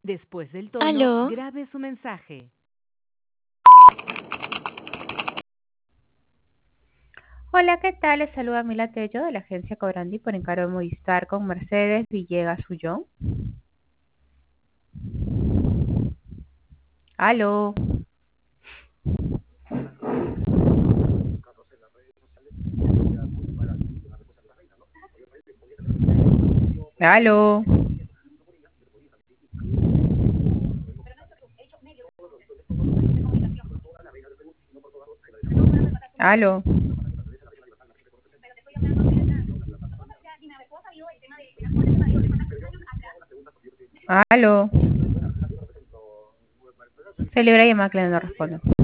Después del tono, Aló, grabe su mensaje. Hola, ¿qué tal? Les saluda Mila Tello de la agencia Cobrandi por encargo de Movistar con Mercedes Villegas Ullón. Aló, aló, aló, aló. Se libra llamada que no responde.